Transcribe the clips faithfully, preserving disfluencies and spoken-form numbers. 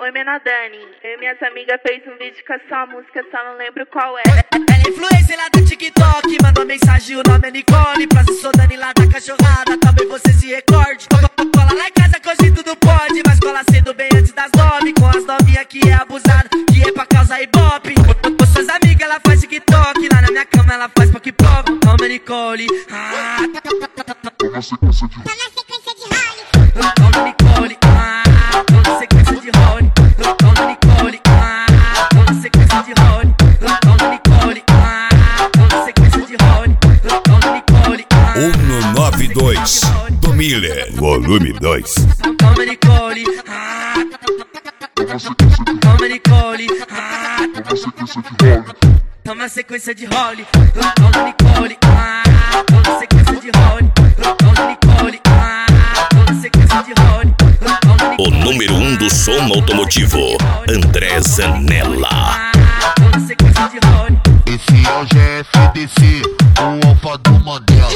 Oi, Menadani. Eu e minhas amigas fez um vídeo com a sua música, só não lembro qual é. Ela é influencer lá do TikTok, mandou mensagem, o nome é Nicole. Prazer, sou Dani lá da cachorrada, talvez você se recorde. Cola lá em casa que hoje tudo pode, mas cola cedo bem antes das nove. Com as novinhas que é abusado, que é pra causar ibope. Com suas amigas ela faz TikTok, lá na minha cama ela faz pop-pop. Nome é Nicole. Ah, Tô na sequência de Tô na sequência de role. nome é Nicole. Ah, tô na sequência de role. Nome é Nicole. Ah, tô na sequência de role. Nome é Nicole. Ah, tô na sequência de role. Nome é Nicole. Uno nove dois do Miller, volume dois. Nome é Nicole. Ah, Tô na sequência de nome é Nicole. Ah, Tô na sequência de role. tô na sequência de role. Nome é Nicole. Ah, tô na sequência de role. Nome é Nicole. Ah, tô na sequência de role. O número um do som automotivo, André Zanella. Ah, tô na sequência de role. Esse é o G F D C, o alfa do Mandela.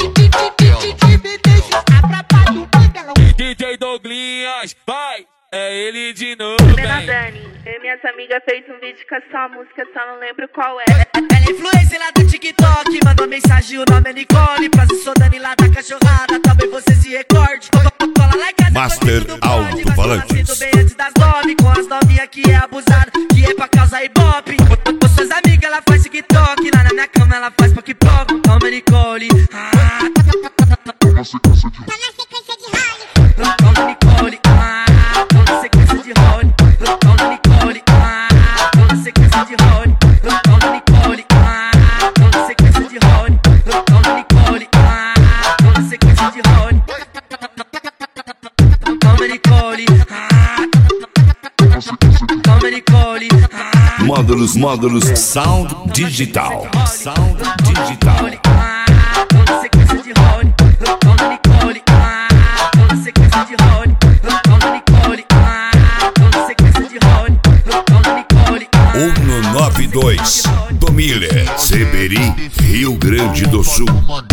D J Douglinhas, vai, é ele de novo, Oi, bem. Menadani. Eu e minhas amigas fez um vídeo com a sua música, só não lembro qual é. Ela é influencer lá do TikTok, mandou mensagem, o nome é Nicole. Prazer, sou Dani lá da cachorrada, talvez você se recorde. Cola lá em casa, Master tudo pode, mas Alto-Falantes. cola cedo bem antes das nove. Com as novinhas que é abusado, que é pra causar ibope. Com suas amigas ela faz TikTok, lá na minha cama ela faz pop-pop. Nome é Nicole. Ah, Tô na sequência de Tô na sequência de role. nome é Nicole. Ah, tô na sequência de role. Nome é Nicole. Ah, tô na sequência de role. Nome é Nicole. Ah, tô na sequência de role. Nome é Nicole. Ah, tô na sequência de role. Nome é Nicole. Ah, Tô na sequência de nome é Nicole. Ah, Módulos, módulos, sound digital, sound digital. ah, tô na sequência de role. Nome é Nicole. Ah, tô na sequência de role. Nome é Nicole. Ah, tô na sequência de role. Nome é Nicole. Uno nove dois do Miller, Seberi, Rio Grande do Sul. Mandela.